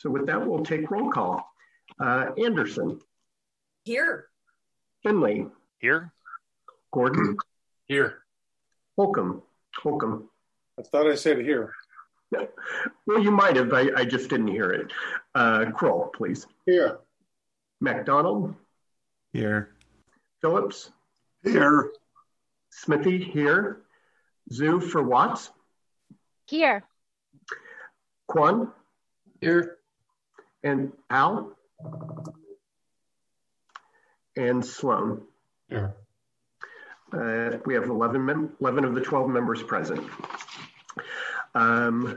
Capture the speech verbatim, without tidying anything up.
So with that, we'll take roll call. Uh, Anderson. Here. Finley. Here. Gordon. Here. Holcomb. Holcomb. I thought I said here. Well, you might have. I, I just didn't hear it. Uh, Kroll, please. Here. MacDonald. Here. Phillips. Here. Smithy, here. Zhu for Watts. Here. Quan. Here. And Al. And Sloan. Here. Uh, we have eleven, mem- eleven of the twelve members present. Um,